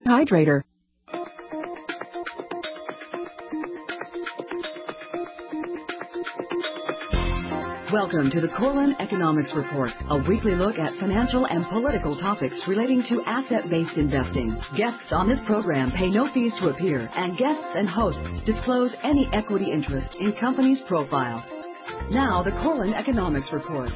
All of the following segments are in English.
Hydrator. Welcome to the Corlin Economics Report, a weekly look at financial and political topics relating to asset-based investing. Guests on this program pay no fees to appear, and guests and hosts disclose any equity interest in companies' profiles. Now, the Corlin Economics Report.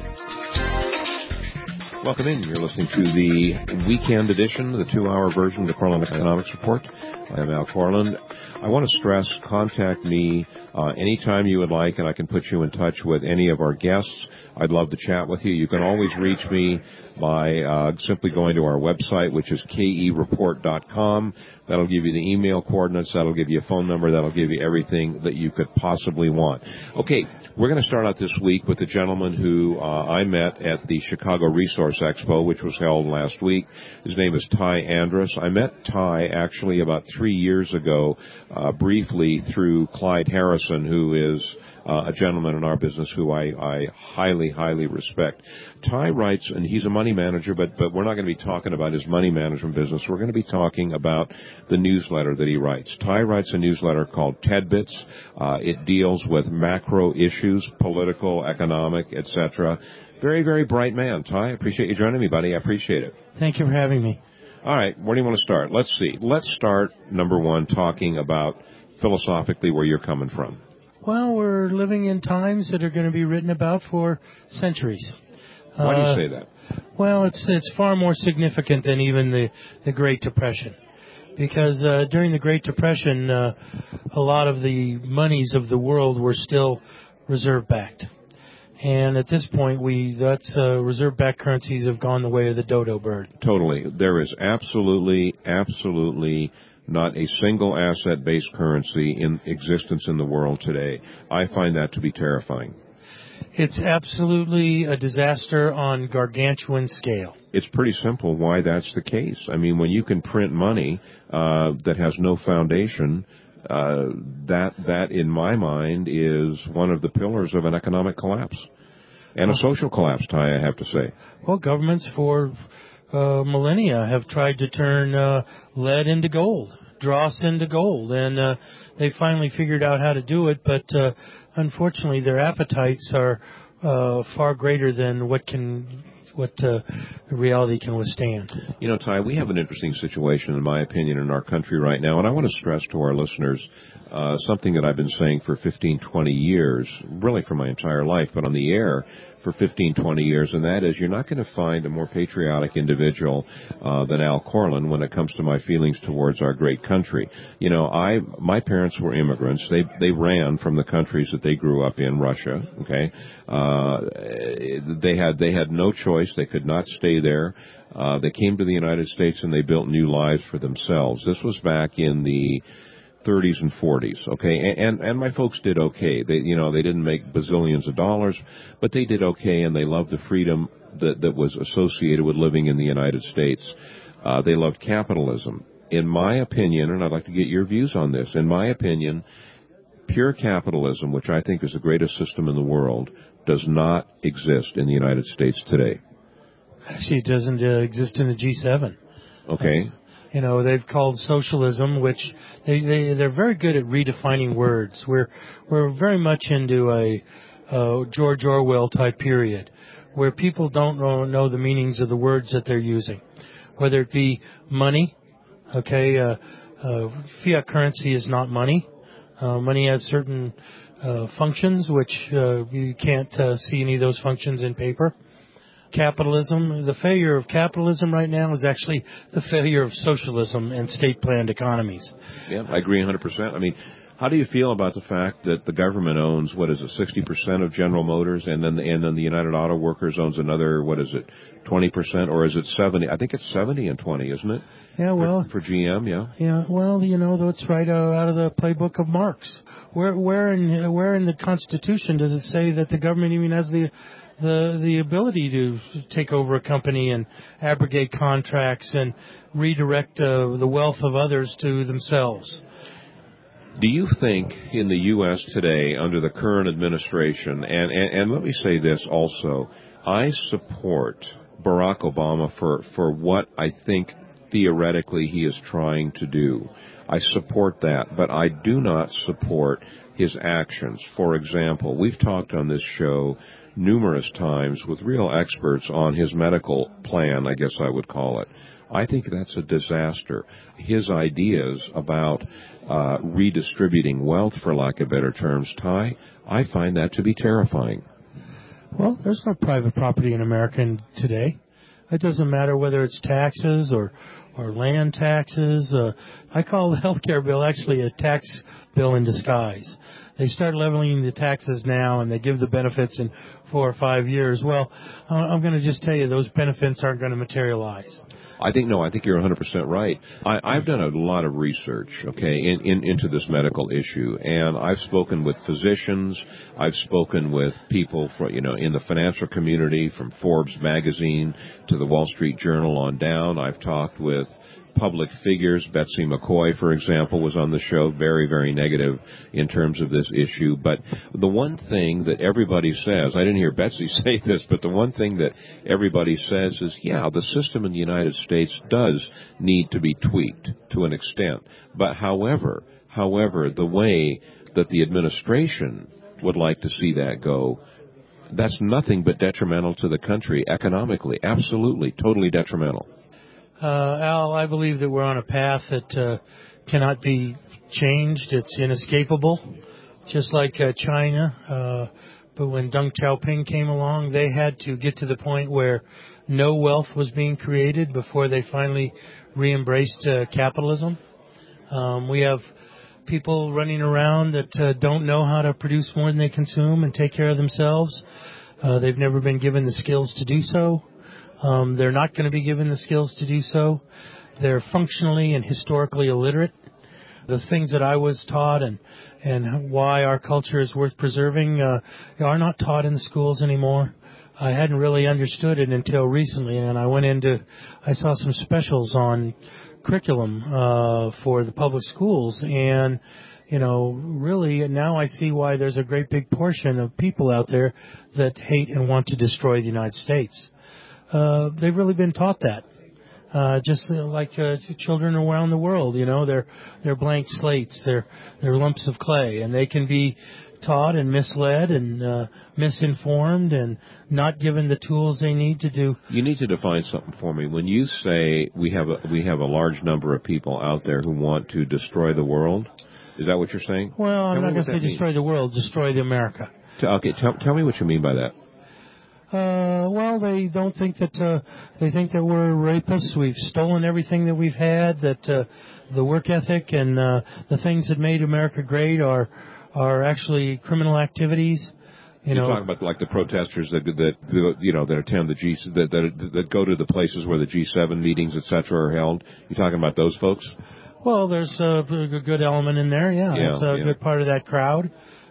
Welcome in. You're listening to the weekend edition, the 2-hour version of the Corlin Economics Report. I am Al Corlin. I want to stress, contact me anytime you would like, and I can put you in touch with any of our guests. I'd love to chat with you. You can always reach me by simply going to our website, which is kereport.com. That'll give you the email coordinates. That'll give you a phone number. That'll give you everything that you could possibly want. Okay, we're going to start out this week with a gentleman who I met at the Chicago Resource Expo, which was held last week. His name is Ty Andrus. I met Ty actually about 3 years ago, briefly through Clyde Harrison, who is a gentleman in our business who I highly, highly respect. Ty writes, and he's a money manager, but we're not going to be talking about his money management business. We're going to be talking about the newsletter that he writes. Ty writes a newsletter called Tedbits. It deals with macro issues, political, economic, etc. Very, very bright man. Ty, I appreciate you joining me, buddy. I appreciate it. Thank you for having me. All right, where do you want to start? Let's see. Let's start, number one, talking about philosophically where you're coming from. Well, we're living in times that are going to be written about for centuries. Why do you say that? Well, it's far more significant than even the Great Depression. Because during the Great Depression, a lot of the monies of the world were still reserve-backed. And at this point, reserve-backed currencies have gone the way of the dodo bird. Totally. There is absolutely not a single asset-based currency in existence in the world today. I find that to be terrifying. It's absolutely a disaster on gargantuan scale. It's pretty simple why that's the case. I mean, when you can print money that has no foundation, that in my mind is one of the pillars of an economic collapse and a social collapse, Ty, I have to say. Well, governments for millennia have tried to turn lead into gold, dross into gold, and they finally figured out how to do it, but unfortunately their appetites are far greater than what reality can withstand. You know, Ty, we have an interesting situation, in my opinion, in our country right now, and I want to stress to our listeners something that I've been saying for 15, 20 years, really for my entire life, but on the air for 15, 20 years, and that is you're not going to find a more patriotic individual than Al Corlin when it comes to my feelings towards our great country. You know, my parents were immigrants. They ran from the countries that they grew up in, Russia, okay? They had no choice. They could not stay there. They came to the United States and they built new lives for themselves. This was back in the 30s and 40s, okay, and my folks did okay. They didn't make bazillions of dollars, but they did okay, and they loved the freedom that was associated with living in the United States. They loved capitalism. In my opinion, and I'd like to get your views on this, in my opinion, pure capitalism, which I think is the greatest system in the world, does not exist in the United States today. Actually, it doesn't exist in the G7. Okay. You know, they've called socialism, which they're very good at redefining words. We're very much into a George Orwell type period where people don't know the meanings of the words that they're using, whether it be money. Okay, fiat currency is not money. Money has certain functions which you can't see any of those functions in paper. Capitalism, the failure of capitalism right now is actually the failure of socialism and state-planned economies. Yeah, I agree 100%. I mean, how do you feel about the fact that the government owns, 60% of General Motors, and then the United Auto Workers owns another, 20%, or is it 70? I think it's 70 and 20, isn't it? Yeah, well, for GM, yeah. Yeah, well, that's right out of the playbook of Marx. Where in the Constitution does it say that the government even has the ability to take over a company and abrogate contracts and redirect the wealth of others to themselves? Do you think in the U.S. today, under the current administration, and let me say this also, I support Barack Obama for what I think theoretically he is trying to do. I support that, but I do not support his actions. For example, we've talked on this show numerous times with real experts on his medical plan, I guess I would call it. I think that's a disaster. His ideas about redistributing wealth, for lack of better terms, Ty, I find that to be terrifying. Well, there's no private property in America today. It doesn't matter whether it's taxes or land taxes. I call the health care bill actually a tax bill in disguise. They start leveling the taxes now, and they give the benefits in 4 or 5 years. Well, I'm going to just tell you those benefits aren't going to materialize. I think you're 100% right. I've done a lot of research, into this medical issue, and I've spoken with physicians. I've spoken with people in the financial community, from Forbes magazine to the Wall Street Journal on down. I've talked with public figures. Betsy McCoy, for example, was on the show, very, very negative in terms of this issue. But the one thing that everybody says, I didn't hear Betsy say this, but the one thing that everybody says is, yeah, the system in the United States does need to be tweaked to an extent. But however, the way that the administration would like to see that go, that's nothing but detrimental to the country economically. Absolutely, totally detrimental. Al, I believe that we're on a path that cannot be changed. It's inescapable, just like China. But when Deng Xiaoping came along, they had to get to the point where no wealth was being created before they finally re-embraced capitalism. We have people running around that don't know how to produce more than they consume and take care of themselves. They've never been given the skills to do so. They're not going to be given the skills to do so. They're functionally and historically illiterate. The things that I was taught and why our culture is worth preserving are not taught in the schools anymore. I hadn't really understood it until recently, and I saw some specials on curriculum for the public schools, and really now I see why there's a great big portion of people out there that hate and want to destroy the United States. They've really been taught that. Just like children around the world, they're blank slates, they're lumps of clay, and they can be taught and misled and misinformed and not given the tools they need to do. You need to define something for me. When you say we have a large number of people out there who want to destroy the world, is that what you're saying? Well, I'm not going to say destroy the world, destroy the America. Okay, tell me what you mean by that. Well, they don't think that they think that we're rapists. We've stolen everything that we've had. That the work ethic and the things that made America great are actually criminal activities. You're talking about like the protesters that attend the G that go to the places where the G7 meetings, etc., are held. You're talking about those folks? Well, there's a good element in there. Yeah, it's a good part of that crowd.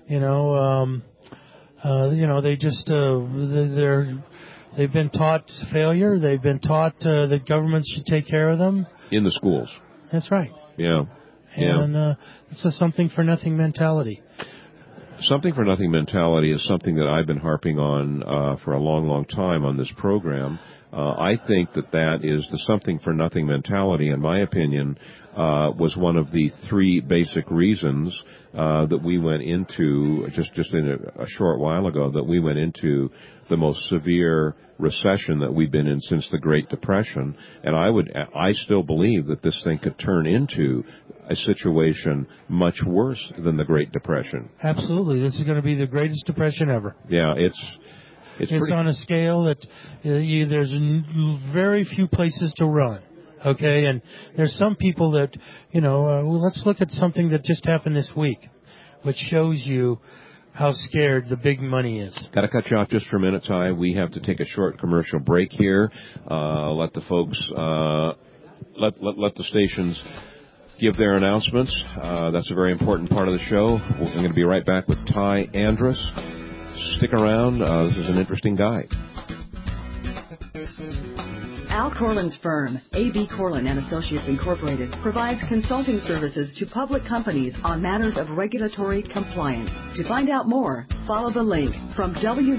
They just they've been taught failure. They've been taught that governments should take care of them in the schools. That's right. Yeah. And it's a something for nothing mentality. Something for nothing mentality is something that I've been harping on for a long, long time on this program. I think that is the something for nothing mentality, in my opinion, was one of the three basic reasons that we went into, just in a short while ago, that we went into the most severe recession that we've been in since the Great Depression. And I still believe that this thing could turn into a situation much worse than the Great Depression. Absolutely. This is going to be the greatest depression ever. Yeah, it's on a scale that there's very few places to run. Okay, and there's some people that, let's look at something that just happened this week, which shows you how scared the big money is. Got to cut you off just for a minute, Ty. We have to take a short commercial break here. Let the folks, let the stations give their announcements. That's a very important part of the show. I'm going to be right back with Ty Andrus. Stick around. This is an interesting guy. Al Corlin's firm, A.B. Corlin & Associates Incorporated, provides consulting services to public companies on matters of regulatory compliance. To find out more, follow the link from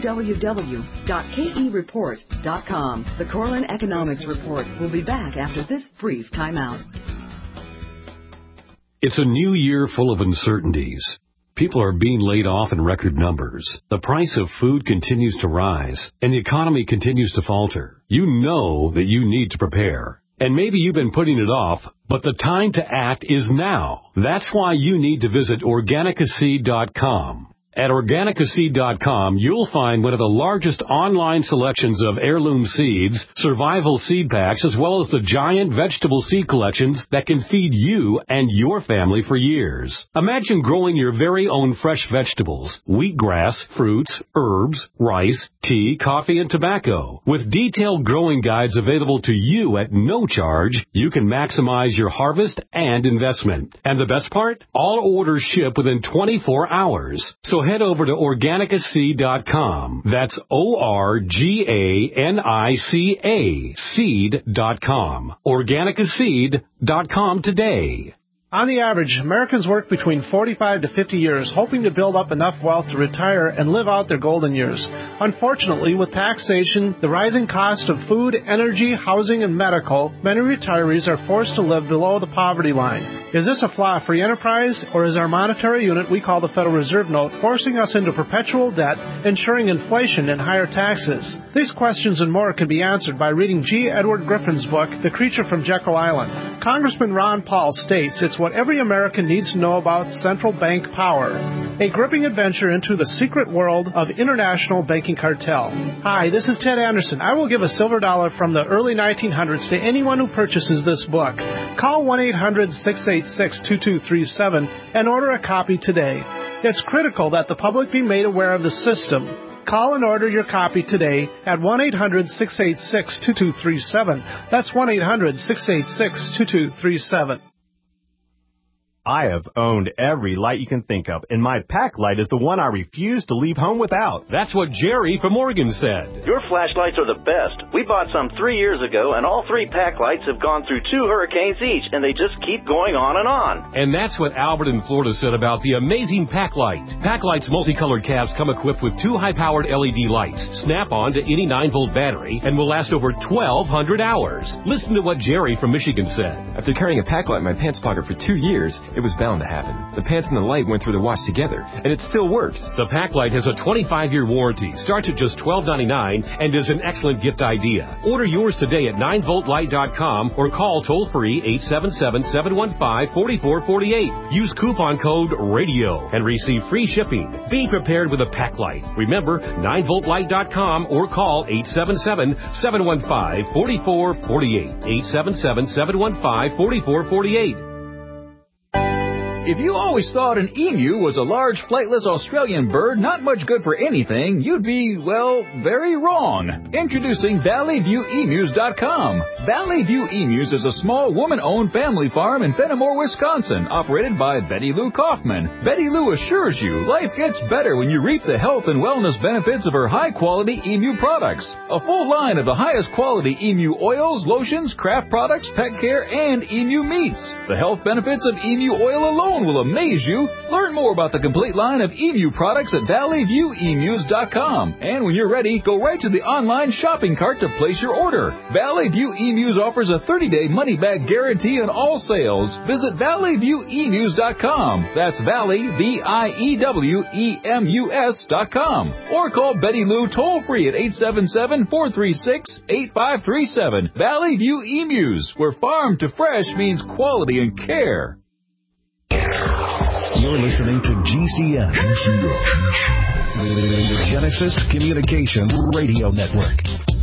www.kereport.com. The Corlin Economics Report will be back after this brief timeout. It's a new year full of uncertainties. People are being laid off in record numbers. The price of food continues to rise, and the economy continues to falter. You know that you need to prepare. And maybe you've been putting it off, but the time to act is now. That's why you need to visit Organicaseed.com. At Organicaseed.com, you'll find one of the largest online selections of heirloom seeds, survival seed packs, as well as the giant vegetable seed collections that can feed you and your family for years. Imagine growing your very own fresh vegetables, wheatgrass, fruits, herbs, rice, tea, coffee, and tobacco. With detailed growing guides available to you at no charge, you can maximize your harvest and investment. And the best part? All orders ship within 24 hours. So head over to Organicaseed.com. That's Organica seed.com. Organicaseed.com today. On the average, Americans work between 45 to 50 years, hoping to build up enough wealth to retire and live out their golden years. Unfortunately, with taxation, the rising cost of food, energy, housing, and medical, many retirees are forced to live below the poverty line. Is this a flaw free enterprise, or is our monetary unit we call the Federal Reserve Note forcing us into perpetual debt, ensuring inflation and higher taxes? These questions and more can be answered by reading G. Edward Griffin's book, The Creature from Jekyll Island. Congressman Ron Paul states it's what every American needs to know about central bank power. A gripping adventure into the secret world of international banking cartel. Hi, this is Ted Anderson. I will give a silver dollar from the early 1900s to anyone who purchases this book. Call 1-800-686-2237 and order a copy today. It's critical that the public be made aware of the system. Call and order your copy today at 1-800-686-2237. That's 1-800-686-2237. I have owned every light you can think of, and my pack light is the one I refuse to leave home without. That's what Jerry from Oregon said. Your flashlights are the best. We bought some 3 years ago, and all 3 pack lights have gone through 2 hurricanes each, and they just keep going on and on. And that's what Albert in Florida said about the amazing pack light. Pack light's multicolored cabs come equipped with 2 high-powered LED lights. Snap on to any 9-volt battery and will last over 1,200 hours. Listen to what Jerry from Michigan said. After carrying a pack light in my pants pocket for 2 years, it was bound to happen. The pants and the light went through the wash together, and it still works. The pack light has a 25-year warranty, starts at just $12.99, and is an excellent gift idea. Order yours today at 9voltlight.com or call toll-free 877-715-4448. Use coupon code RADIO and receive free shipping. Be prepared with a pack light. Remember, 9voltlight.com or call 877-715-4448. 877-715-4448. If you always thought an emu was a large flightless Australian bird not much good for anything, you'd be, well, very wrong. Introducing ValleyViewEmus.com. Valley View Emus is a small woman-owned family farm in Fenimore, Wisconsin, operated by Betty Lou Kaufman. Betty Lou assures you life gets better when you reap the health and wellness benefits of her high-quality emu products. A full line of the highest quality emu oils, lotions, craft products, pet care, and emu meats. The health benefits of emu oil alone will amaze you. Learn more about the complete line of emu products at ValleyViewEmus.com. And when you're ready, go right to the online shopping cart to place your order. Valley View Emus offers a 30-day money-back guarantee on all sales. Visit ValleyViewEmus.com. That's Valley, VIEWEMUS.com. Or call Betty Lou toll-free at 877-436-8537. Valley View Emus, where farm to fresh means quality and care. You're listening to GCN, the Genesis Communications Radio Network.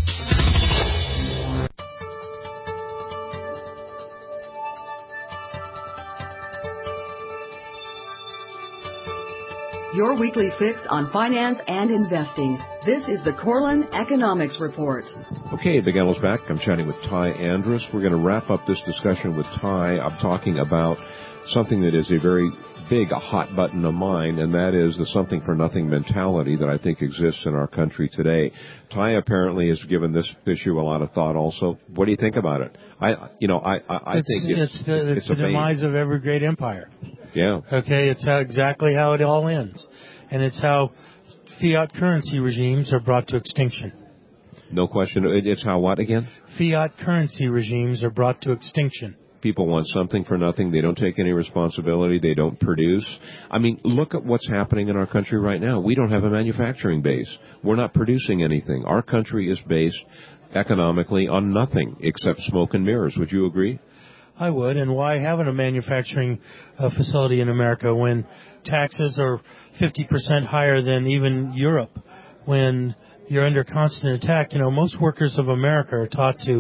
Your weekly fix on finance and investing. This is the Corlin Economics Report. Okay, Big Al's back. I'm chatting with Ty Andrus. We're going to wrap up this discussion with Ty. I'm talking about something that is a very a hot button of mine, and that is the something-for-nothing mentality that I think exists in our country today. Ty apparently has given this issue a lot of thought also. What do you think about it? I think it's the demise of every great empire. Yeah. Okay, it's exactly how it all ends. And it's how fiat currency regimes are brought to extinction. No question. It's how what again? Fiat currency regimes are brought to extinction. People want something for nothing. They don't take any responsibility. They don't produce. I mean, look at what's happening in our country right now. We don't have a manufacturing base. We're not producing anything. Our country is based economically on nothing except smoke and mirrors. Would you agree? I would. And why haven't a manufacturing facility in America when taxes are 50% higher than even Europe, when you're under constant attack? You know, most workers of America are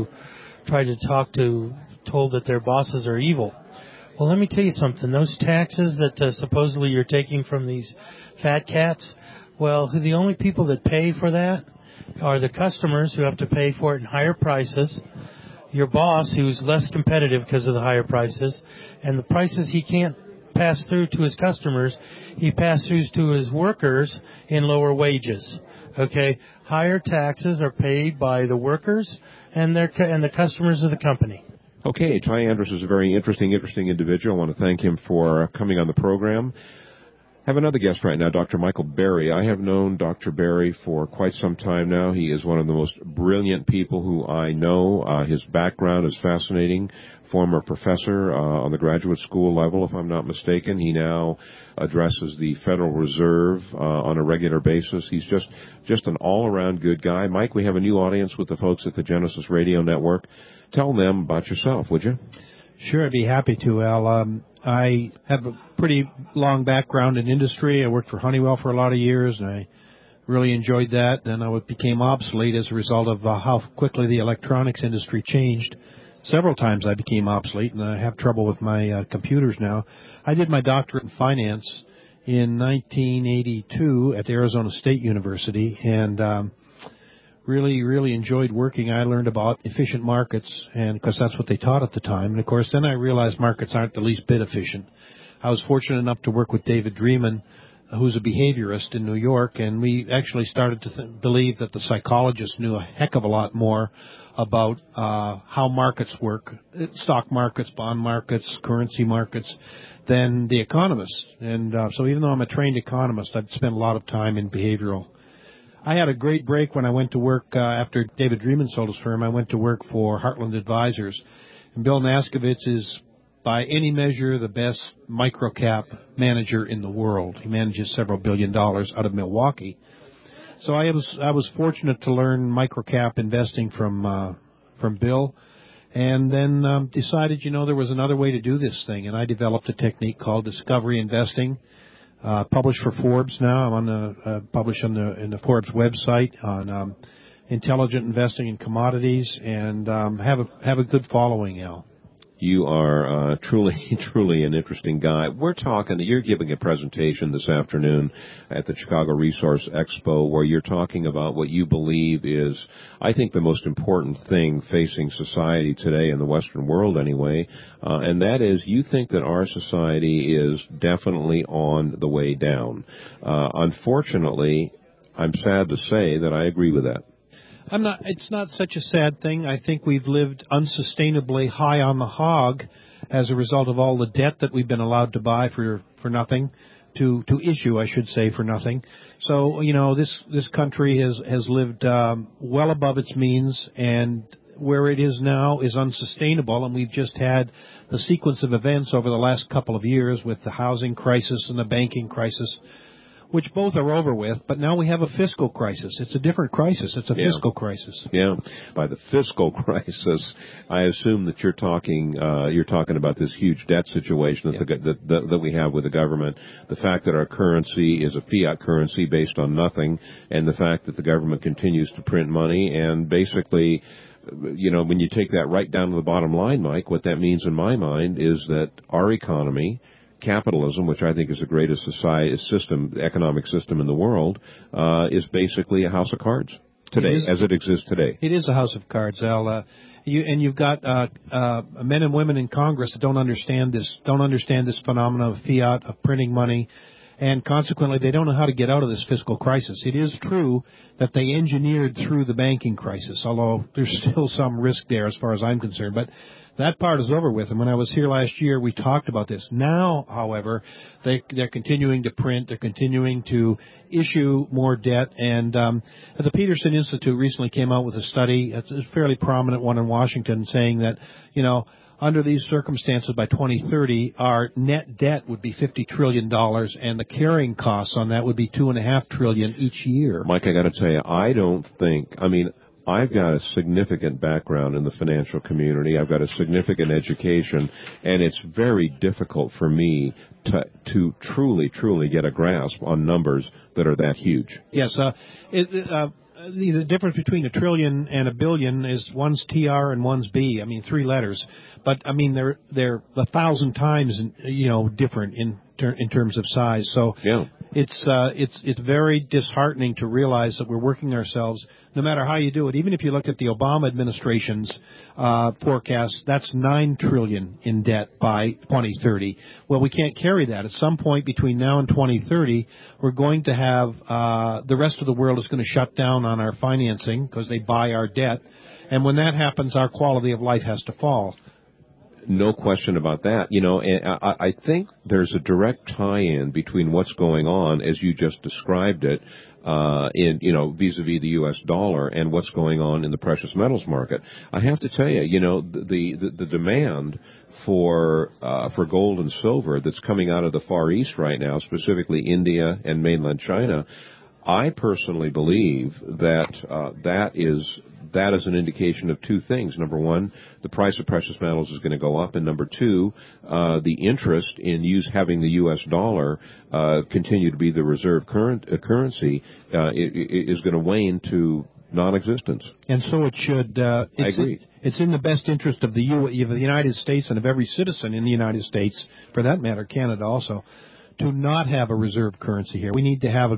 told that their bosses are evil. Well, let me tell you something. Those taxes that supposedly you're taking from these fat cats, well, the only people that pay for that are the customers who have to pay for it in higher prices, your boss who's less competitive because of the higher prices, and the prices he can't pass through to his customers, he passes through to his workers in lower wages. Okay? Higher taxes are paid by the workers and the customers of the company. Okay, Ty Andrus is a very interesting individual. I want to thank him for coming on the program. I have another guest right now, Dr. Michael Berry. I have known Dr. Berry for quite some time now. He is one of the most brilliant people who I know. His background is fascinating. Former professor on the graduate school level, if I'm not mistaken. He now addresses the Federal Reserve on a regular basis. He's just an all-around good guy. Mike, we have a new audience with the folks at the Genesis Radio Network. Tell them about yourself, would you? Sure, I'd be happy to, Al. I have a pretty long background in industry. I worked for Honeywell for a lot of years, and I really enjoyed that. And I became obsolete as a result of how quickly the electronics industry changed. Several times I became obsolete, and I have trouble with my computers now. I did my doctorate in finance in 1982 at Arizona State University, and really enjoyed working. I learned about efficient markets, and because that's what they taught at the time. And of course, then I realized markets aren't the least bit efficient. I was fortunate enough to work with David Dreeman, who's a behaviorist in New York, and we actually started to believe that the psychologists knew a heck of a lot more about how markets work, stock markets, bond markets, currency markets, than the economists. And so even though I'm a trained economist, I've spent a lot of time in behavioral. I had a great break when I went to work after David Dreeman sold his firm. I went to work for Heartland Advisors. And Bill Naskovitz is, by any measure, the best microcap manager in the world. He manages several $1 billion out of Milwaukee. So I was fortunate to learn microcap investing from Bill, and then decided, there was another way to do this thing, and I developed a technique called discovery investing. Published for Forbes now. I'm published in the Forbes website on intelligent investing in commodities, and have a good following, Al. You are truly an interesting guy. You're giving a presentation this afternoon at the Chicago Resource Expo where you're talking about what you believe is, I think, the most important thing facing society today in the Western world anyway, and that is you think that our society is definitely on the way down. Unfortunately, I'm sad to say that I agree with that. It's not such a sad thing. I think we've lived unsustainably high on the hog as a result of all the debt that we've been allowed to buy for nothing, to issue, I should say, for nothing. So, this country has lived well above its means, and where it is now is unsustainable, and we've just had the sequence of events over the last couple of years with the housing crisis and the banking crisis, which both are over with, but now we have a fiscal crisis. It's a different crisis. It's a fiscal crisis. Yeah. By the fiscal crisis, I assume that you're talking about this huge debt situation that we have with the government, the fact that our currency is a fiat currency based on nothing, and the fact that the government continues to print money, and basically, when you take that right down to the bottom line, Mike, what that means in my mind is that our economy, capitalism, which I think is the greatest economic system in the world, is basically a house of cards. today, as it exists today. It is a house of cards, Al. You've got men and women in Congress that don't understand this phenomenon of fiat, of printing money, and consequently they don't know how to get out of this fiscal crisis. It is true that they engineered through the banking crisis, although there's still some risk there as far as I'm concerned. But that part is over with, and when I was here last year, we talked about this. Now, however, they're continuing to print, they're continuing to issue more debt, and the Peterson Institute recently came out with a study, it's a fairly prominent one in Washington, saying that, under these circumstances, by 2030, our net debt would be $50 trillion, and the carrying costs on that would be $2.5 trillion each year. Mike, I got to tell you, I've got a significant background in the financial community. I've got a significant education, and it's very difficult for me to truly get a grasp on numbers that are that huge. Yes, the difference between $1 trillion and $1 billion is one's TR and one's B. 3 letters, but they're 1,000 times different in terms of size. So yeah. It's very disheartening to realize that we're working ourselves, no matter how you do it. Even if you look at the Obama administration's forecast, that's $9 trillion in debt by 2030. Well, we can't carry that. At some point between now and 2030, we're going to have the rest of the world is going to shut down on our financing because they buy our debt. And when that happens, our quality of life has to fall. No question about that. And I think there's a direct tie-in between what's going on, as you just described it, vis-a-vis the U.S. dollar and what's going on in the precious metals market. I have to tell you, the demand for gold and silver that's coming out of the Far East right now, specifically India and mainland China, I personally believe that that is an indication of two things. Number one, the price of precious metals is going to go up, and number two, the interest in having the U.S. dollar continue to be the reserve currency is going to wane to non-existence. And so it should. I agree. It's in the best interest of the United States and of every citizen in the United States, for that matter, Canada also, to not have a reserve currency here. We need to have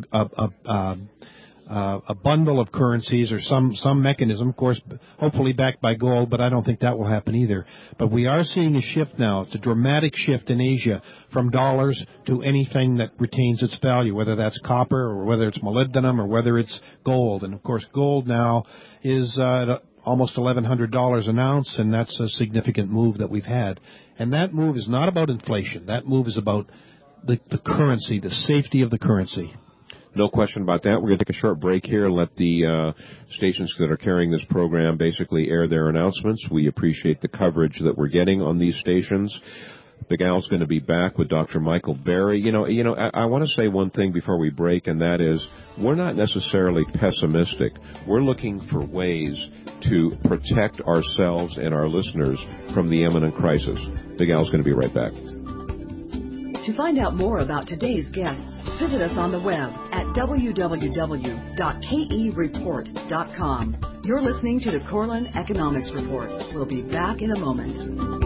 a bundle of currencies or some mechanism, of course, hopefully backed by gold, but I don't think that will happen either. But we are seeing a shift now. It's a dramatic shift in Asia from dollars to anything that retains its value, whether that's copper or whether it's molybdenum or whether it's gold. And, of course, gold now is almost $1,100 an ounce, and that's a significant move that we've had. And that move is not about inflation. That move is about the currency, the safety of the currency. No question about that. We're going to take a short break here and let the stations that are carrying this program basically air their announcements. We appreciate the coverage that we're getting on these stations. Big Al's going to be back with Dr. Michael Berry. I want to say one thing before we break, and that is we're not necessarily pessimistic. We're looking for ways to protect ourselves and our listeners from the imminent crisis. Big Al's going to be right back. To find out more about today's guests, visit us on the web at www.kereport.com. You're listening to the Corlin Economics Report. We'll be back in a moment.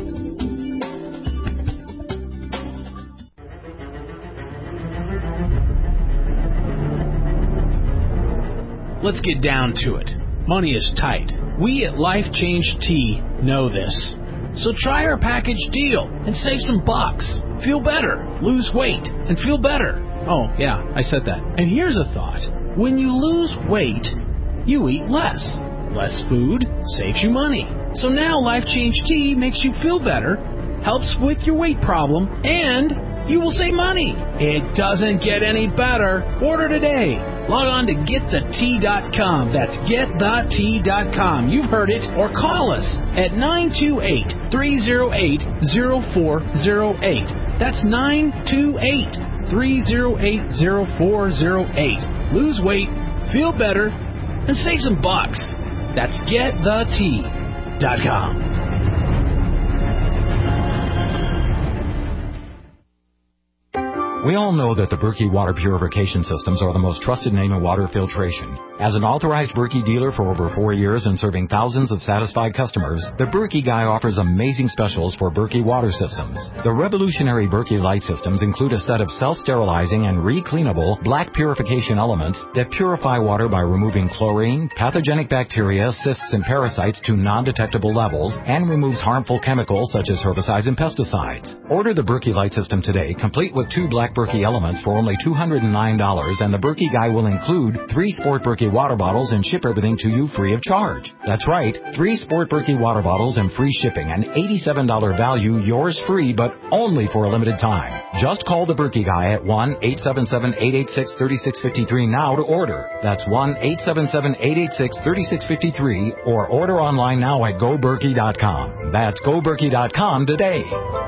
Let's get down to it. Money is tight. We at Life Change Tea know this. So try our package deal and save some bucks. Feel better, lose weight, and feel better. Oh, yeah, I said that. And here's a thought. When you lose weight, you eat less. Less food saves you money. So now Life Change Tea makes you feel better, helps with your weight problem, and you will save money. It doesn't get any better. Order today. Log on to getthetea.com. That's getthetea.com. You've heard it. Or call us at 928-308-0408. That's 928-308-0408. Lose weight, feel better, and save some bucks. That's getthetea.com. We all know that the Berkey water purification systems are the most trusted name in water filtration. As an authorized Berkey dealer for over 4 years and serving thousands of satisfied customers, the Berkey Guy offers amazing specials for Berkey water systems. The revolutionary Berkey Light systems include a set of self-sterilizing and re-cleanable black purification elements that purify water by removing chlorine, pathogenic bacteria, cysts, and parasites to non-detectable levels and removes harmful chemicals such as herbicides and pesticides. Order the Berkey Light system today, complete with 2 black Berkey elements for only $209, and the Berkey Guy will include 3 Sport Berkey water bottles and ship everything to you free of charge. That's right, 3 Sport Berkey water bottles and free shipping, an $87 value, yours free, but only for a limited time. Just call the Berkey Guy at 1-877-886-3653 now to order. That's 1-877-886-3653, or order online now at GoBerkey.com. That's GoBerkey.com today.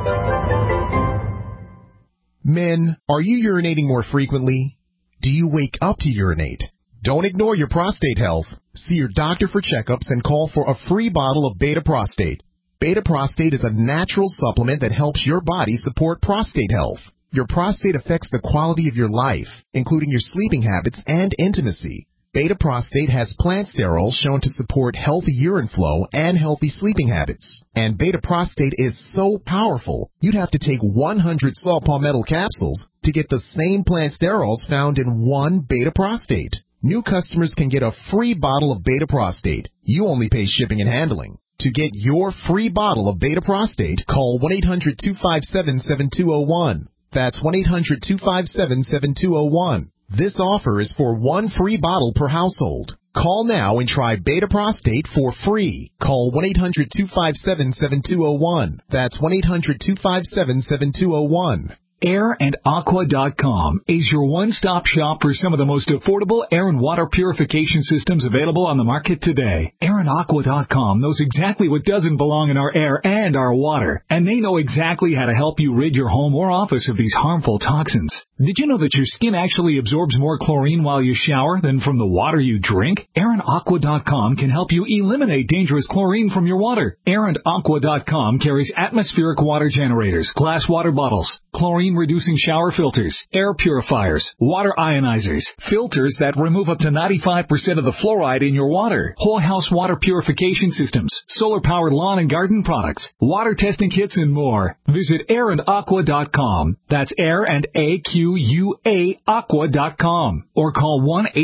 Men, are you urinating more frequently? Do you wake up to urinate? Don't ignore your prostate health. See your doctor for checkups and call for a free bottle of Beta Prostate. Beta Prostate is a natural supplement that helps your body support prostate health. Your prostate affects the quality of your life, including your sleeping habits and intimacy. Beta Prostate has plant sterols shown to support healthy urine flow and healthy sleeping habits. And Beta Prostate is so powerful, you'd have to take 100 saw palmetto capsules to get the same plant sterols found in one Beta Prostate. New customers can get a free bottle of Beta Prostate. You only pay shipping and handling. To get your free bottle of Beta Prostate, call 1-800-257-7201. That's 1-800-257-7201. This offer is for one free bottle per household. Call now and try Beta Prostate for free. Call 1-800-257-7201. That's 1-800-257-7201. AirandAqua.com is your one-stop shop for some of the most affordable air and water purification systems available on the market today. AirandAqua.com knows exactly what doesn't belong in our air and our water, and they know exactly how to help you rid your home or office of these harmful toxins. Did you know that your skin actually absorbs more chlorine while you shower than from the water you drink? AirandAqua.com can help you eliminate dangerous chlorine from your water. AirandAqua.com carries atmospheric water generators, glass water bottles, chlorine-reducing shower filters, air purifiers, water ionizers, filters that remove up to 95% of the fluoride in your water, whole house water purification systems, solar-powered lawn and garden products, water testing kits, and more. Visit AirandAqua.com. That's Air and AQUA Aqua.com. Or call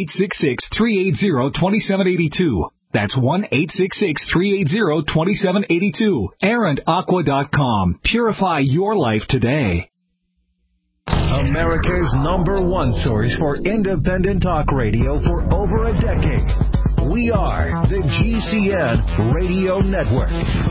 1-866-380-2782. That's 1-866-380-2782. AirandAqua.com. Purify your life today. America's #1 source for independent talk radio for over a decade. We are the GCN Radio Network.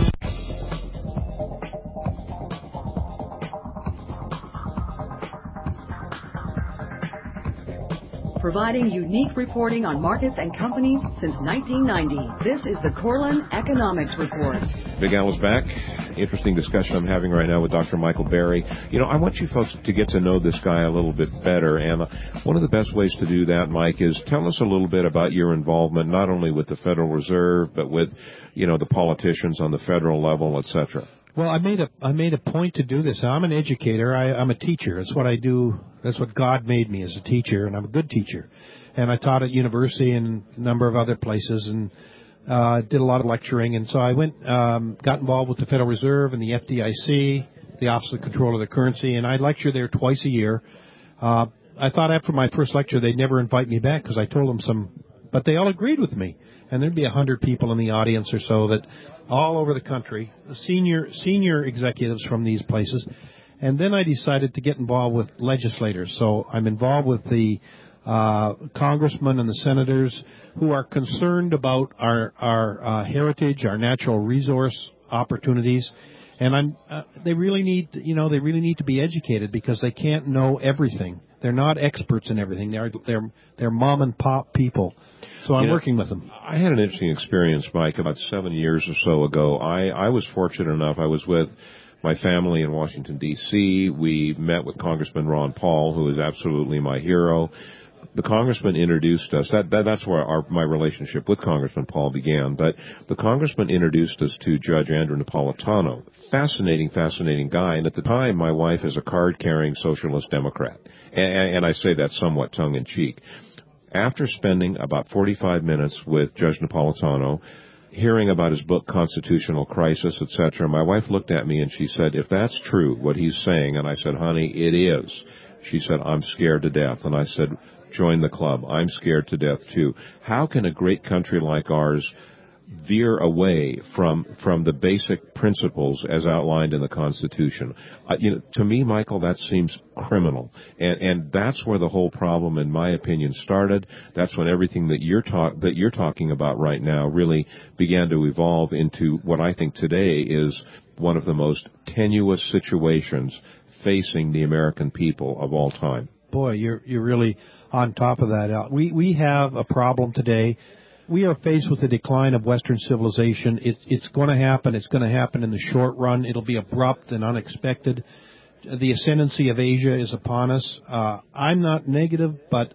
Providing unique reporting on markets and companies since 1990. This is the Corlin Economics Report. Big Al is back. Interesting discussion I'm having right now with Dr. Michael Berry. You know, I want you folks to get to know this guy a little bit better, and one of the best ways to do that, Mike, is tell us a little bit about your involvement, not only with the Federal Reserve, but with, you know, the politicians on the federal level, et cetera. Well, I made a point to do this. I'm an educator. I'm a teacher. That's what I do. That's what God made me, as a teacher, and I'm a good teacher. And I taught at university and a number of other places, and did a lot of lecturing. And so I got involved with the Federal Reserve and the FDIC, the Office of Control of the Currency, and I lecture there twice a year. I thought after my first lecture they'd never invite me back because I told them but they all agreed with me. And there'd be 100 people in the audience or so that all over the country, senior executives from these places. And then I decided to get involved with legislators. So I'm involved with the congressmen and the senators who are concerned about our heritage, our natural resource opportunities. And they really need to be educated because they can't know everything. They're not experts in everything. They're mom and pop people. So I'm working with them. I had an interesting experience, Mike, about 7 years or so ago. I was fortunate enough. I was with my family in Washington, D.C. We met with Congressman Ron Paul, who is absolutely my hero. the congressman introduced us. That's where my relationship with Congressman Paul began. But the congressman introduced us to Judge Andrew Napolitano. Fascinating guy. And at the time, my wife is a card-carrying socialist Democrat. And I say that somewhat tongue-in-cheek. After spending about 45 minutes with Judge Napolitano, hearing about his book, Constitutional Crisis, etc., my wife looked at me and she said, if that's true, what he's saying, and I said, honey, it is. She said, I'm scared to death. And I said, join the club. I'm scared to death, too. How can a great country like ours veer away from the basic principles as outlined in the Constitution? To me, Michael, that seems criminal. And that's where the whole problem, in my opinion, started. That's when everything that you're talking about right now really began to evolve into what I think today is one of the most tenuous situations facing the American people of all time. Boy, you're really on top of that, Al. We have a problem today. We are faced with the decline of Western civilization. It's going to happen. It's going to happen in the short run. It'll be abrupt and unexpected. The ascendancy of Asia is upon us. I'm not negative, but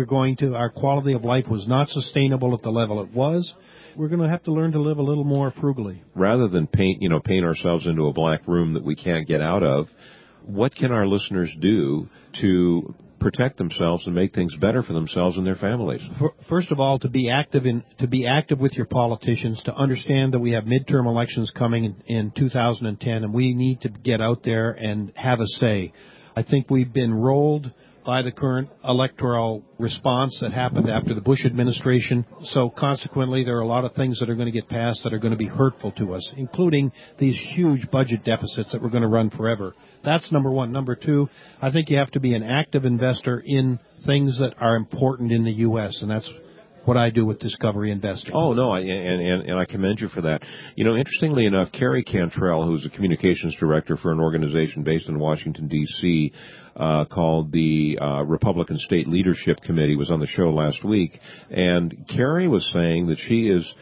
our quality of life was not sustainable at the level it was. We're going to have to learn to live a little more frugally. Rather than paint ourselves into a black room that we can't get out of, what can our listeners do to protect themselves and make things better for themselves and their families? First of all, to be active with your politicians, to understand that we have midterm elections coming in 2010, and we need to get out there and have a say. I think we've been rolled by the current electoral response that happened after the Bush administration. So consequently, there are a lot of things that are going to get passed that are going to be hurtful to us, including these huge budget deficits that we're going to run forever. That's number one. Number two, I think you have to be an active investor in things that are important in the U.S., and that's what I do with Discovery Investing. Oh, no, and I commend you for that. Interestingly enough, Carrie Cantrell, who's a communications director for an organization based in Washington, D.C., called the Republican State Leadership Committee, was on the show last week, and Carrie was saying that she is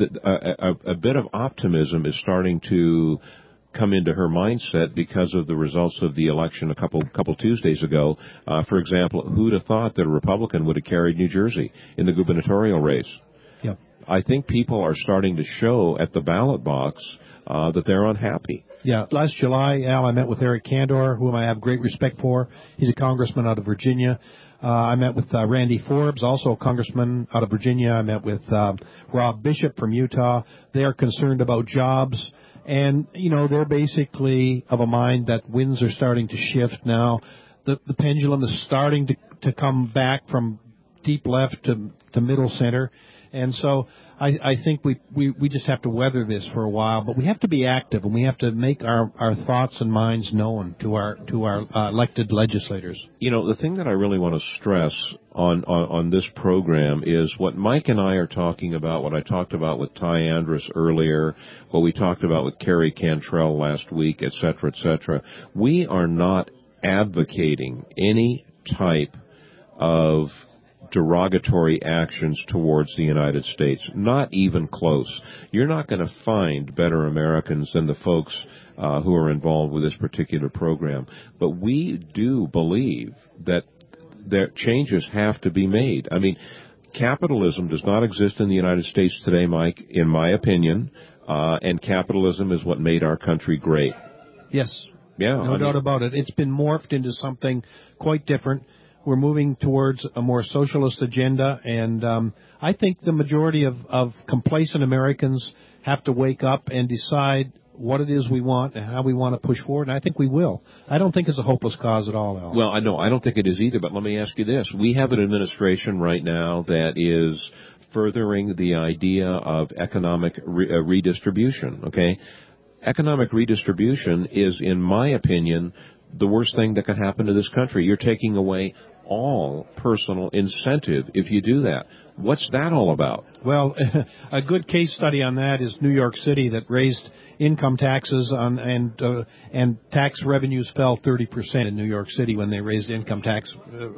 a bit of optimism is starting to come into her mindset because of the results of the election a couple Tuesdays ago. For example, who'd have thought that a Republican would have carried New Jersey in the gubernatorial race? Yep. I think people are starting to show at the ballot box that they're unhappy. Yeah. Last July, Al, I met with Eric Kandor, whom I have great respect for. He's a congressman out of Virginia. I met with Randy Forbes, also a congressman out of Virginia. I met with Rob Bishop from Utah. They are concerned about jobs. And, they're basically of a mind that winds are starting to shift now. The pendulum is starting to come back from deep left to middle center. And so I think we just have to weather this for a while, but we have to be active and we have to make our thoughts and minds known to our elected legislators. The thing that I really want to stress on this program is what Mike and I are talking about, what I talked about with Ty Andrus earlier, what we talked about with Carrie Cantrell last week, et cetera, et cetera. We are not advocating any type of derogatory actions towards the United States. Not even close. You're not going to find better Americans than the folks who are involved with this particular program. But we do believe that changes have to be made. I mean, capitalism does not exist in the United States today, Mike, in my opinion, and capitalism is what made our country great. Yes. Yeah. No doubt about it. It's been morphed into something quite different. We're moving towards a more socialist agenda, and I think the majority of complacent Americans have to wake up and decide what it is we want and how we want to push forward, and I think we will. I don't think it's a hopeless cause at all, Al. Well, I don't think it is either, but let me ask you this. We have an administration right now that is furthering the idea of economic redistribution, okay? Economic redistribution is, in my opinion, the worst thing that could happen to this country. You're taking away all personal incentive if you do that. What's that all about? Well, a good case study on that is New York City that raised income taxes and tax revenues fell 30% in New York City when they raised income tax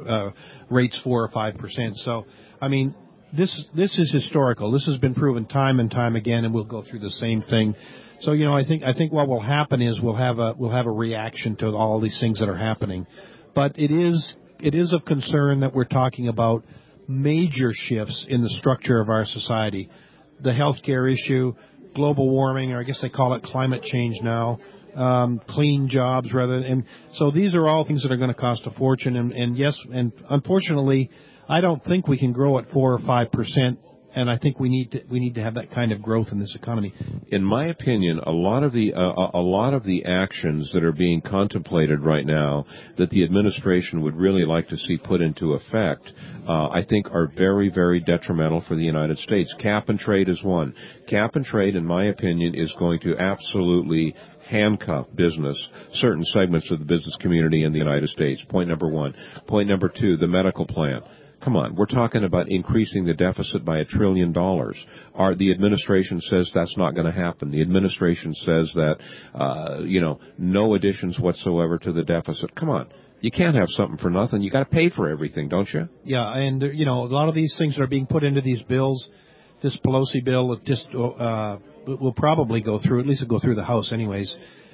rates 4 or 5%. So, I mean, this is historical. This has been proven time and time again, and we'll go through the same thing. So, I think what will happen is we'll have a reaction to all these things that are happening. But it is it is of concern that we're talking about major shifts in the structure of our society. The healthcare issue, global warming, or I guess they call it climate change now, clean jobs rather. And so these are all things that are going to cost a fortune. And yes, and unfortunately, I don't think we can grow at 4 or 5%. And I think we need to have that kind of growth in this economy. In my opinion, a lot of the actions that are being contemplated right now that the administration would really like to see put into effect, I think are very, very detrimental for the United States. Cap and trade is one. Cap and trade, in my opinion, is going to absolutely handcuff business, certain segments of the business community in the United States. Point number one. Point number two, the medical plan. Come on, we're talking about increasing the deficit by $1 trillion. The administration says that's not going to happen. The administration says that, no additions whatsoever to the deficit. Come on. You can't have something for nothing. You got to pay for everything, don't you? Yeah, and, a lot of these things that are being put into these bills, this Pelosi bill just will probably go through, at least it'll go through the House anyways.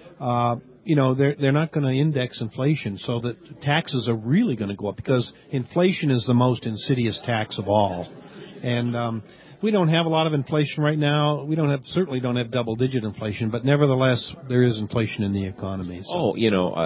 They're not going to index inflation, so that taxes are really going to go up because inflation is the most insidious tax of all. And we don't have a lot of inflation right now. We certainly don't have double-digit inflation, but nevertheless, there is inflation in the economy. So.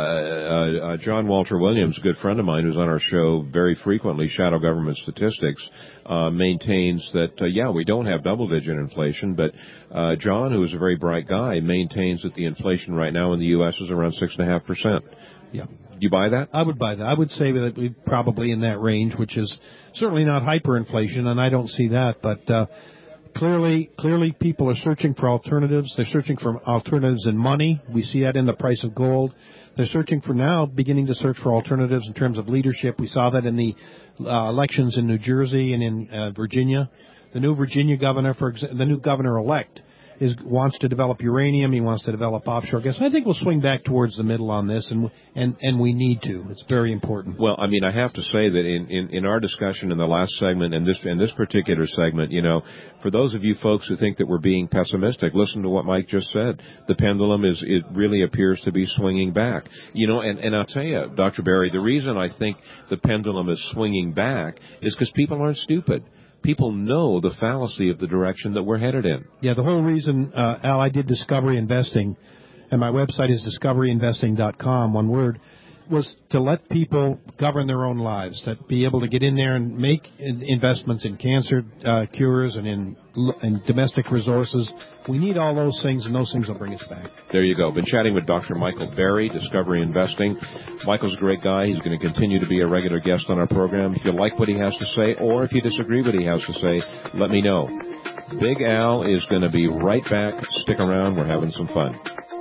John Walter Williams, a good friend of mine who's on our show very frequently, Shadow Government Statistics, maintains that, we don't have double-digit inflation, but John, who is a very bright guy, maintains that the inflation right now in the U.S. is around 6.5%. Yeah. You buy that? I would buy that. I would say that we're probably in that range, which is certainly not hyperinflation, and I don't see that. But clearly, people are searching for alternatives. They're searching for alternatives in money. We see that in the price of gold. They're beginning to search for alternatives in terms of leadership. We saw that in the elections in New Jersey and in Virginia. The new Virginia governor, the new governor-elect, wants to develop uranium. He wants to develop offshore gas. I think we'll swing back towards the middle on this, and we need to. It's very important. Well, I have to say that in our discussion in the last segment and this particular segment, for those of you folks who think that we're being pessimistic, listen to what Mike just said. The pendulum it really appears to be swinging back. And I'll tell you, Dr. Berry, the reason I think the pendulum is swinging back is because people aren't stupid. People know the fallacy of the direction that we're headed in. Yeah, the whole reason, Al, I did Discovery Investing, and my website is discoveryinvesting.com, one word, was to let people govern their own lives, to be able to get in there and make investments in cancer cures and in domestic resources. We need all those things, and those things will bring us back. There you go. Been chatting with Dr. Michael Berry, Discovery Investing. Michael's a great guy. He's going to continue to be a regular guest on our program. If you like what he has to say, or if you disagree with what he has to say, let me know. Big Al is going to be right back. Stick around. We're having some fun.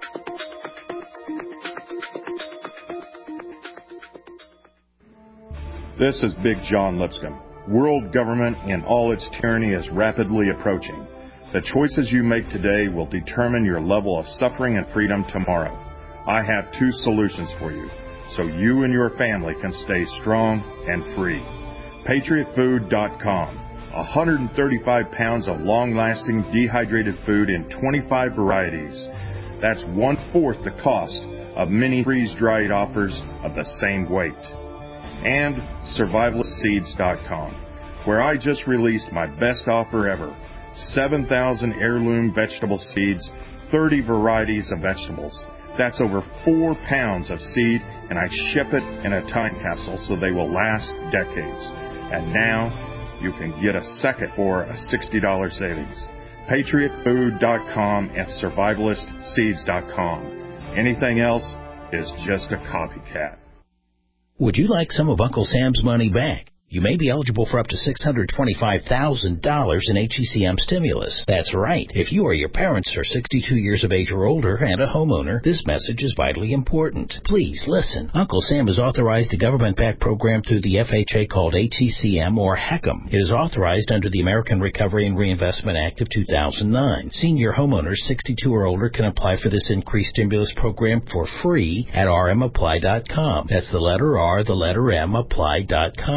This is Big John Lipscomb. World government in all its tyranny is rapidly approaching. The choices you make today will determine your level of suffering and freedom tomorrow. I have 2 solutions for you, so you and your family can stay strong and free. PatriotFood.com. 135 pounds of long-lasting dehydrated food in 25 varieties. That's 1/4 the cost of many freeze-dried offers of the same weight. And SurvivalistSeeds.com, where I just released my best offer ever. 7,000 heirloom vegetable seeds, 30 varieties of vegetables. That's over 4 pounds of seed, and I ship it in a time capsule so they will last decades. And now you can get a second for a $60 savings. PatriotFood.com and SurvivalistSeeds.com. Anything else is just a copycat. Would you like some of Uncle Sam's money back? You may be eligible for up to $625,000 in HECM stimulus. That's right. If you or your parents are 62 years of age or older and a homeowner, this message is vitally important. Please listen. Uncle Sam has authorized a government-backed program through the FHA called HECM or HECM. It is authorized under the American Recovery and Reinvestment Act of 2009. Senior homeowners 62 or older can apply for this increased stimulus program for free at rmapply.com. That's the letter R, the letter M, apply.com.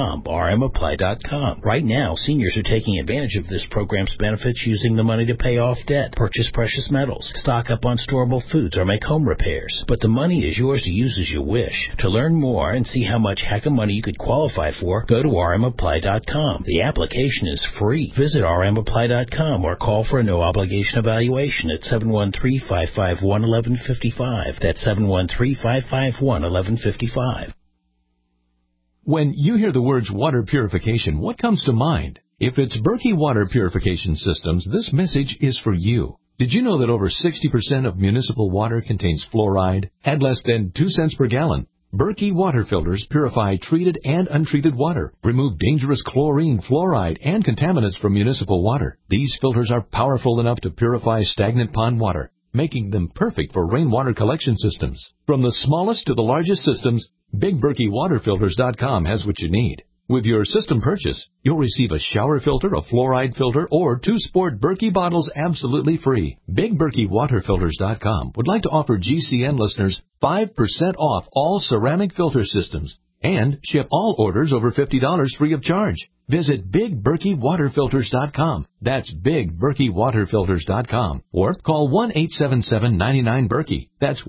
rmapply.com. Right now, seniors are taking advantage of this program's benefits using the money to pay off debt, purchase precious metals, stock up on storable foods, or make home repairs. But the money is yours to use as you wish. To learn more and see how much heck of money you could qualify for, go to rmapply.com. The application is free. Visit rmapply.com or call for a no-obligation evaluation at 713-551-1155. That's 713-551-1155. When you hear the words water purification, what comes to mind? If it's Berkey Water Purification Systems, this message is for you. Did you know that over 60% of municipal water contains fluoride at less than 2 cents per gallon? Berkey water filters purify treated and untreated water, remove dangerous chlorine, fluoride, and contaminants from municipal water. These filters are powerful enough to purify stagnant pond water, making them perfect for rainwater collection systems. From the smallest to the largest systems, BigBerkeyWaterFilters.com has what you need. With your system purchase, you'll receive a shower filter, a fluoride filter, or 2 sport Berkey bottles absolutely free. BigBerkeyWaterFilters.com would like to offer GCN listeners 5% off all ceramic filter systems and ship all orders over $50 free of charge. Visit BigBerkeyWaterFilters.com. That's BigBerkeyWaterFilters.com. Or call 1-877-99-BERKEY. That's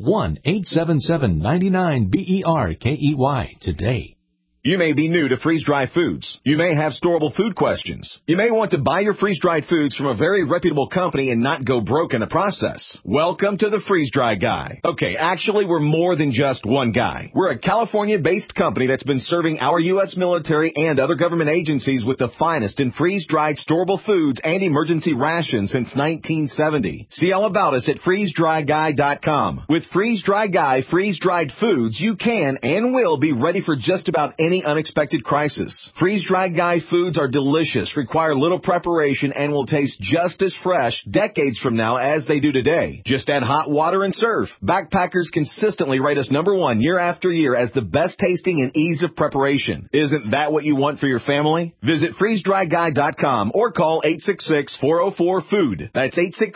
1-877-99-BERKEY today. You may be new to freeze-dried foods. You may have storable food questions. You may want to buy your freeze-dried foods from a very reputable company and not go broke in the process. Welcome to the Freeze-Dry Guy. Okay, actually, we're more than just one guy. We're a California-based company that's been serving our U.S. military and other government agencies with the finest in freeze-dried storable foods and emergency rations since 1970. See all about us at freezedryguy.com. With Freeze-Dry Guy freeze-dried foods, you can and will be ready for just about any unexpected crisis. Freeze-Dried Guy foods are delicious, require little preparation, and will taste just as fresh decades from now as they do today. Just add hot water and serve. Backpackers consistently rate us #1 year after year as the best tasting and ease of preparation. Isn't that what you want for your family? Visit freezedryguy.com or call 866-404-FOOD. That's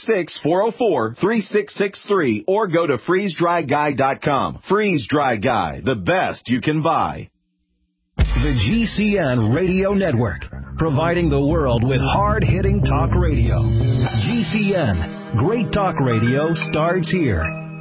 866-404-3663 or go to freezedryguy.com. Freeze-Dry Guy, the best you can buy. The GCN Radio Network, providing the world with hard-hitting talk radio. GCN, great talk radio starts here.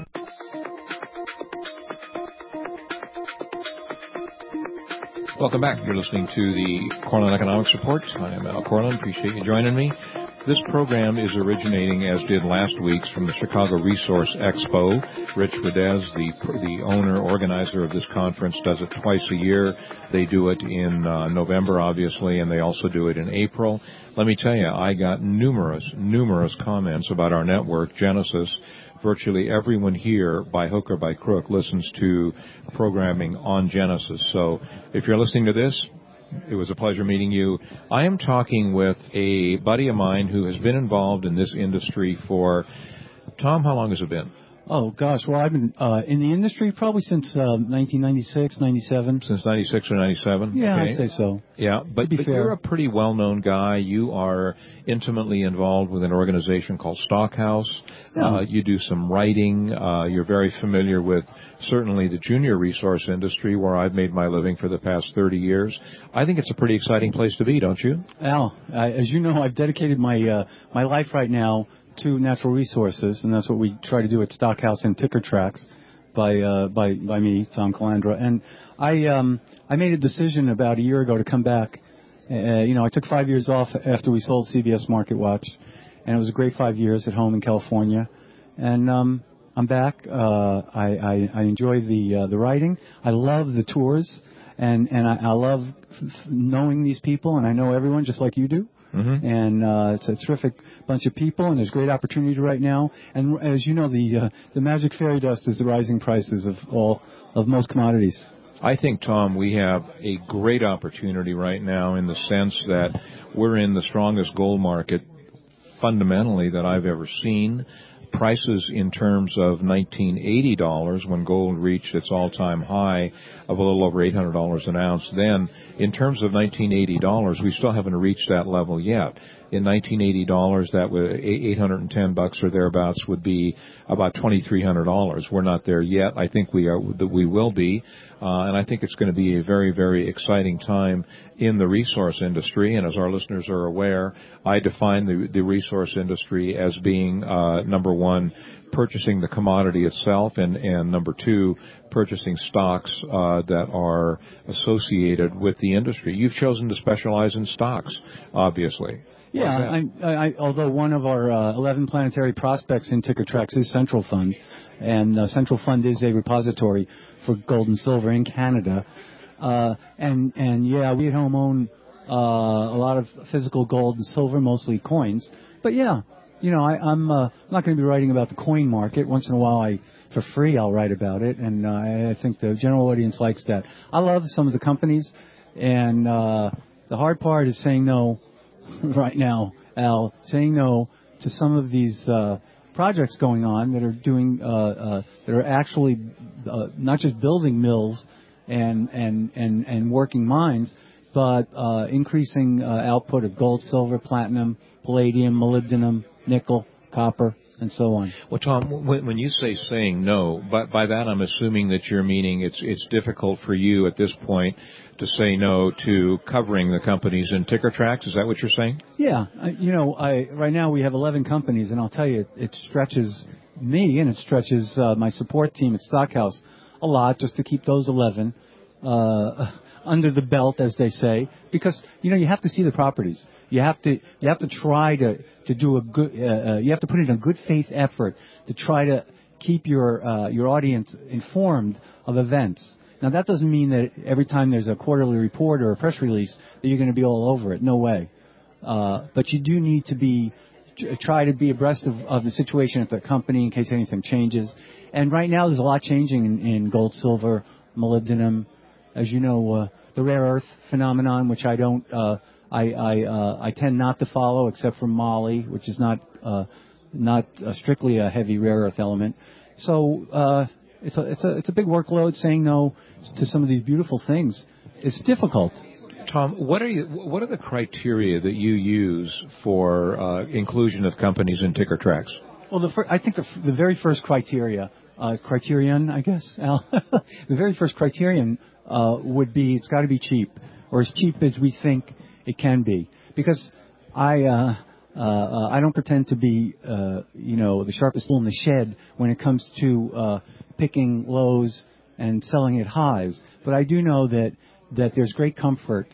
Welcome back. You're listening to the Cortland Economics Report. I am Al Cortland. Appreciate you joining me. This program is originating, as did last week's, from the Chicago Resource Expo. Rich Redez, the owner, organizer of this conference, does it twice a year. They do it in November, obviously, and they also do it in April. Let me tell you, I got numerous comments about our network, Genesis. Virtually everyone here, by hook or by crook, listens to programming on Genesis. So if you're listening to this, it was a pleasure meeting you. I am talking with a buddy of mine who has been involved in this industry for, Tom, how long has it been? Oh, gosh. Well, I've been in the industry probably since 1996, 97. Since 96 or 97? Yeah, okay. I'd say so. Yeah, but you're a pretty well-known guy. You are intimately involved with an organization called Stockhouse. Yeah. You do some writing. You're very familiar with certainly the junior resource industry, where I've made my living for the past 30 years. I think it's a pretty exciting place to be, don't you? Al, as you know, I've dedicated my life right now to natural resources, and that's what we try to do at Stockhouse and Ticker Tracks by me, Tom Calandra. And I made a decision about a year ago to come back. I took 5 years off after we sold CBS Market Watch, and it was a great 5 years at home in California. And I'm back. I enjoy the writing. I love the tours, and I love knowing these people, and I know everyone just like you do. Mm-hmm. And it's a terrific bunch of people, and there's great opportunity right now. And as you know, the magic fairy dust is the rising prices of most commodities. I think, Tom, we have a great opportunity right now in the sense that we're in the strongest gold market fundamentally that I've ever seen. prices in terms of $1980 when gold reached its all-time high of a little over $800 an ounce. Then, in terms of $1980, we still haven't reached that level yet. In $1980, that would $810 or thereabouts would be about $2,300. We're not there yet. I think we will be, and I think it's going to be a very, very exciting time in the resource industry. And as our listeners are aware, I define the resource industry as being number one, purchasing the commodity itself, and number two, purchasing stocks that are associated with the industry. You've chosen to specialize in stocks, obviously. Yeah, although one of our 11 planetary prospects in ticker tracks is Central Fund, and Central Fund is a repository for gold and silver in Canada. And yeah, we at home own a lot of physical gold and silver, mostly coins. But yeah, I'm not going to be writing about the coin market. Once in a while, for free, I'll write about it, and I think the general audience likes that. I love some of the companies, and the hard part is saying no. Right now, Al, saying no to some of these projects going on that are doing that are actually not just building mills and working mines, but increasing output of gold, silver, platinum, palladium, molybdenum, nickel, copper, and so on. Well, Tom, when you say saying no, by that I'm assuming that you're meaning it's difficult for you at this point to say no to covering the companies in ticker tracks. Is that what you're saying? Yeah. Right now we have 11 companies, and I'll tell you, it stretches me and it stretches my support team at Stockhouse a lot just to keep those 11 under the belt, as they say, because you have to see the properties. You have to try to do a good. You have to put in a good faith effort to try to keep your audience informed of events. Now, that doesn't mean that every time there's a quarterly report or a press release that you're going to be all over it. No way. But you do need to try to be abreast of the situation at the company in case anything changes. And right now, there's a lot changing in gold, silver, molybdenum. As you know, the rare earth phenomenon, which I don't. I tend not to follow, except for moly, which is not strictly a heavy rare earth element. So it's a big workload. Saying no to some of these beautiful things is difficult. Tom, what are the criteria that you use for inclusion of companies in ticker tracks? Well, I think the very first criterion, I guess, Al, the very first criterion would be it's got to be cheap, or as cheap as we think it can be. Because I don't pretend to be the sharpest tool in the shed when it comes to picking lows and selling at highs, but I do know that there's great comfort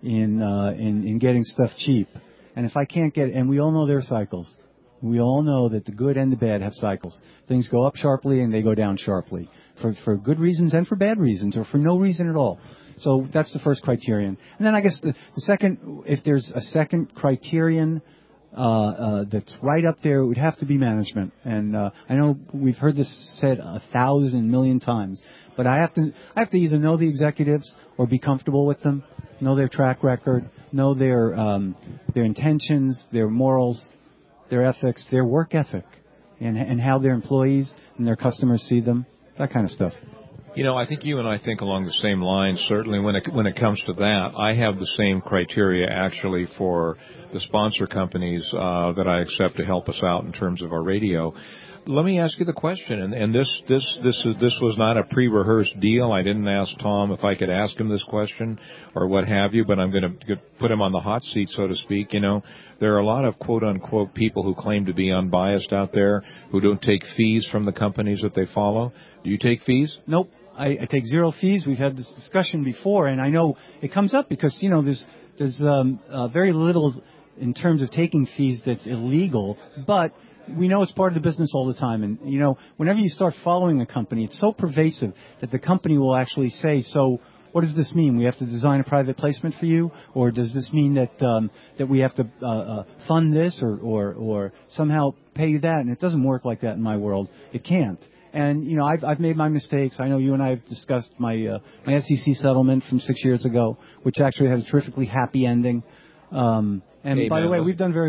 in getting stuff cheap. And if I can't get, and we all know there are cycles. We all know that the good and the bad have cycles. Things go up sharply and they go down sharply for good reasons and for bad reasons, or for no reason at all. So that's the first criterion. And then I guess the second, if there's a second criterion that's right up there, it would have to be management. And I know we've heard this said 1,000 million times, but I have to either know the executives or be comfortable with them, know their track record, know their intentions, their morals, their ethics, their work ethic, and how their employees and their customers see them, that kind of stuff. I think you and I think along the same lines. Certainly, when it comes to that, I have the same criteria actually for the sponsor companies that I accept to help us out in terms of our radio. Let me ask you the question, and this was not a pre-rehearsed deal. I didn't ask Tom if I could ask him this question or what have you, but I'm going to put him on the hot seat, so to speak. There are a lot of quote-unquote people who claim to be unbiased out there who don't take fees from the companies that they follow. Do you take fees? Nope. I take zero fees. We've had this discussion before, and I know it comes up because, there's very little in terms of taking fees that's illegal, but we know it's part of the business all the time. And, whenever you start following a company, it's so pervasive that the company will actually say, so what does this mean? We have to design a private placement for you? Or does this mean that we have to fund this or somehow pay you that? And it doesn't work like that in my world. It can't. And, I've made my mistakes. I know you and I have discussed my SEC settlement from 6 years ago, which actually had a terrifically happy ending. And by the way, we've done very well.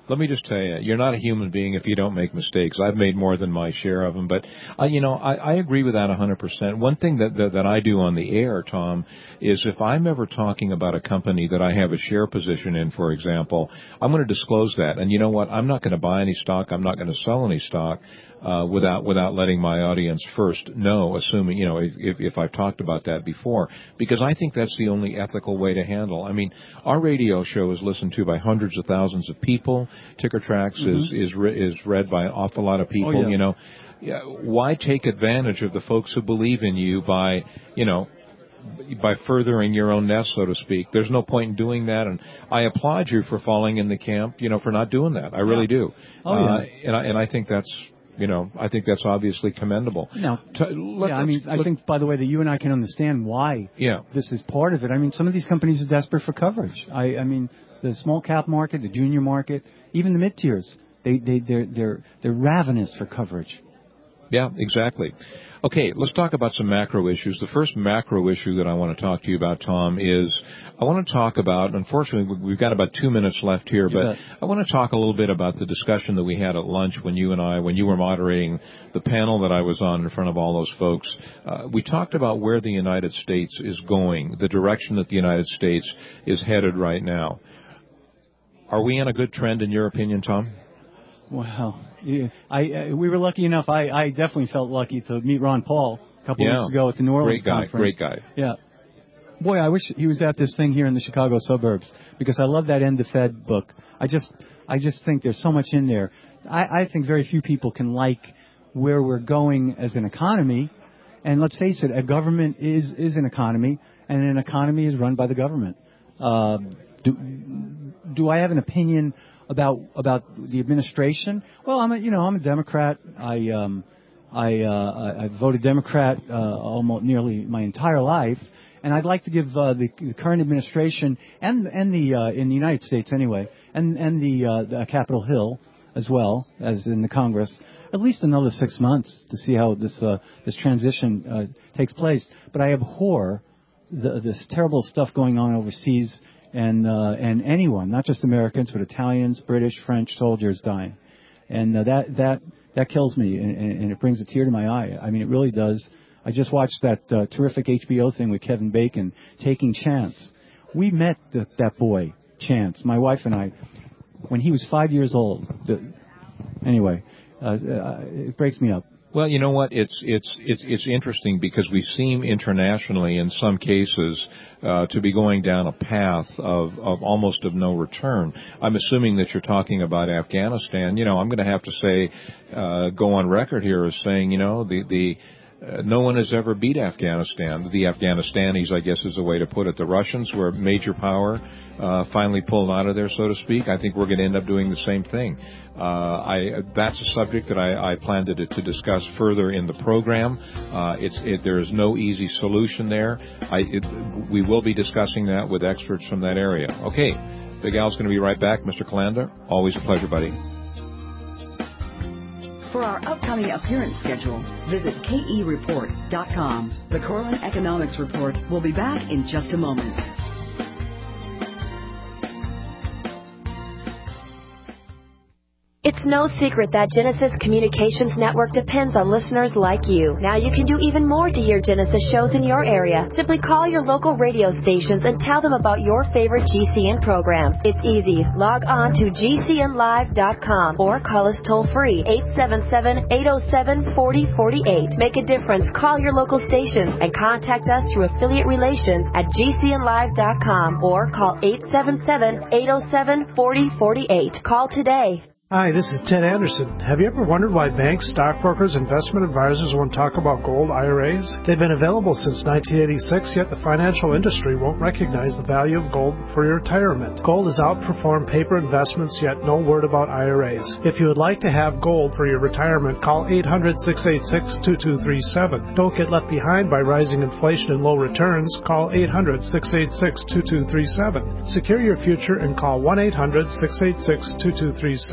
Let me just tell you, you're not a human being if you don't make mistakes. I've made more than my share of them, but I agree with that 100%. One thing that I do on the air, Tom, is if I'm ever talking about a company that I have a share position in, for example, I'm going to disclose that. And you know what? I'm not going to buy any stock. I'm not going to sell any stock without letting my audience first know, assuming, if I've talked about that before, because I think that's the only ethical way to handle. I mean, our radio show is listened to by hundreds of thousands of people. Ticker Tracks is read by an awful lot of people. Oh, yeah. Why take advantage of the folks who believe in you by furthering your own nest, so to speak? There's no point in doing that, and I applaud you for falling in the camp, for not doing that. I really do. Oh, yeah. And I think that's, I think that's obviously commendable. No. I think, by the way, that you and I can understand why this is part of it. I mean, some of these companies are desperate for coverage. I mean, the small cap market, the junior market, even the mid tiers, they're ravenous for coverage. Yeah, exactly. Okay, let's talk about some macro issues. The first macro issue that I want to talk to you about, Tom, is I want to talk about, unfortunately, we've got about 2 minutes left here, but I want to talk a little bit about the discussion that we had at lunch when you were moderating the panel that I was on in front of all those folks. We talked about where the United States is going, the direction that the United States is headed right now. Are we on a good trend, in your opinion, Tom? Well, yeah, we were lucky enough. I definitely felt lucky to meet Ron Paul a couple weeks ago at the New Orleans conference. Great guy. Yeah. Boy, I wish he was at this thing here in the Chicago suburbs, because I love that End the Fed book. I just think there's so much in there. I think very few people can like where we're going as an economy. And let's face it, a government is an economy, and an economy is run by the government. Do I have an opinion about the administration? Well, I'm a Democrat. I voted Democrat almost nearly my entire life, and I'd like to give the current administration and the in the United States anyway, and the Capitol Hill as well as in the Congress, at least another 6 months to see how this transition takes place. But I abhor this terrible stuff going on overseas. And anyone, not just Americans, but Italians, British, French soldiers dying, and that kills me, and it brings a tear to my eye. I mean, it really does. I just watched that terrific HBO thing with Kevin Bacon, Taking Chance. We met that boy, Chance, my wife and I, when he was 5 years old. Anyway, it breaks me up. Well, you know what? It's interesting because we seem internationally, in some cases, to be going down a path of almost of no return. I'm assuming that you're talking about Afghanistan. I'm going to have to say, go on record here as saying, no one has ever beat Afghanistan. The Afghanistanis, I guess, is the way to put it. The Russians were a major power, finally pulled out of there, so to speak. I think we're going to end up doing the same thing. That's a subject that I plan to discuss further in the program. There is no easy solution there. We will be discussing that with experts from that area. Okay, Big Al's going to be right back. Mr. Calandra, always a pleasure, buddy. For our upcoming appearance schedule, visit KEReport.com. The Corlin Economics Report will be back in just a moment. It's no secret that Genesis Communications Network depends on listeners like you. Now you can do even more to hear Genesis shows in your area. Simply call your local radio stations and tell them about your favorite GCN programs. It's easy. Log on to GCNlive.com or call us toll-free, 877-807-4048. Make a difference. Call your local stations and contact us through affiliate relations at GCNlive.com or call 877-807-4048. Call today. Hi, this is Ted Anderson. Have you ever wondered why banks, stockbrokers, investment advisors won't talk about gold IRAs? They've been available since 1986, yet the financial industry won't recognize the value of gold for your retirement. Gold has outperformed paper investments, yet no word about IRAs. If you would like to have gold for your retirement, call 800-686-2237. Don't get left behind by rising inflation and low returns. Call 800-686-2237. Secure your future and call 1-800-686-2237.